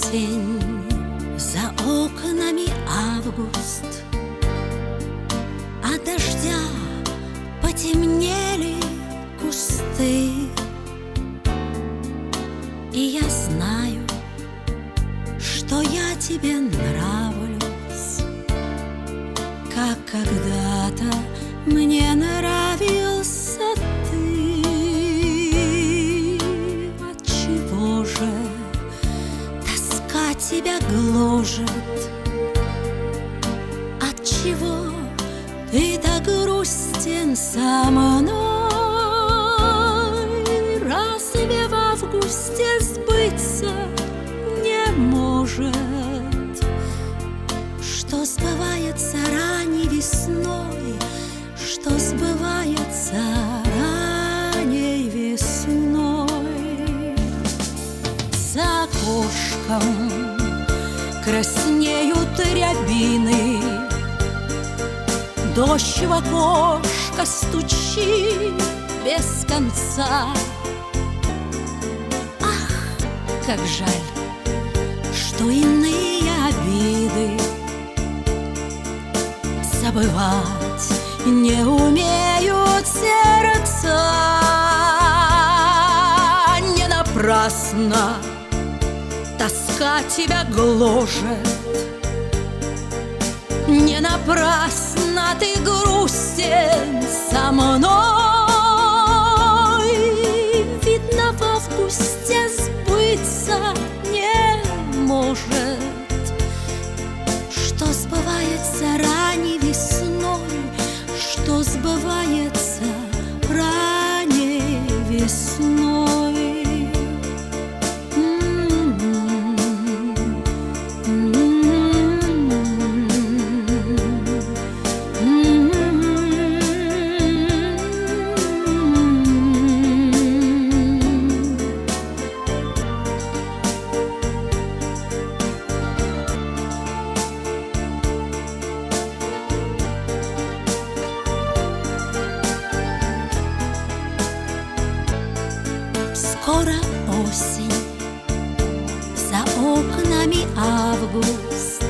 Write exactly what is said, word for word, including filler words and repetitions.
осень, за окнами август. От дождя потемнели кусты. И я знаю, что я тебе нравлюсь, как когда-то мне нравился ты. Отчего же тоска тебя гложет? Отчего ты так грустен со мной? Разве в августе сбыться не может, что сбывается ранней весной, что сбывается ранней весной? За окошком краснеют рябины, дождь в окошко стучит без конца. Ах, как жаль, что иные обиды забывать не умеют сердца. Не напрасно тоска тебя гложет, не напрасно ты грустен со мной. Видно, в августе сбыться не может, что сбывается ранней весной, что сбывается ранней весной. Скоро осень, за окнами август.